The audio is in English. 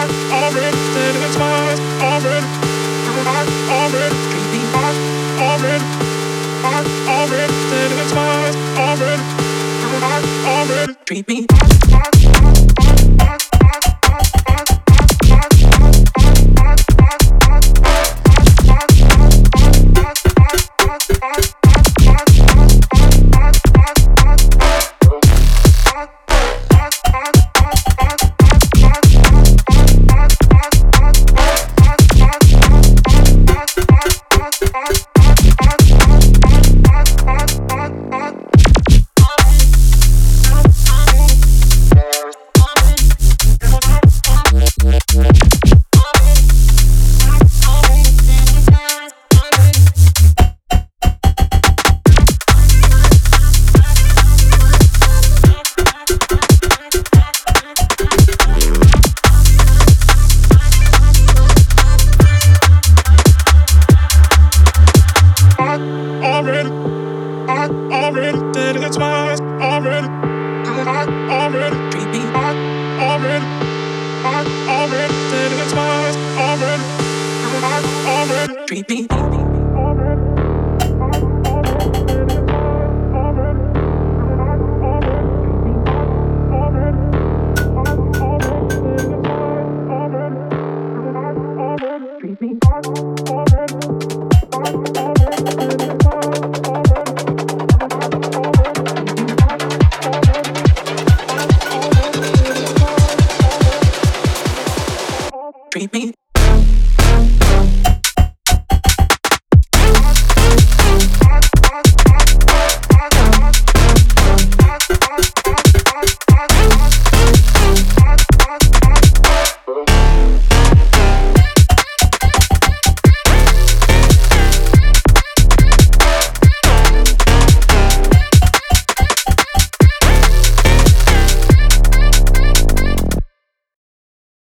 already said it's mine. Already, already treat me right. Already, already said it's mine. Already, already treat me right. Already said it's mine. Already, already treat me right. Already, already said it's mine. Already, already treat me. Treat me.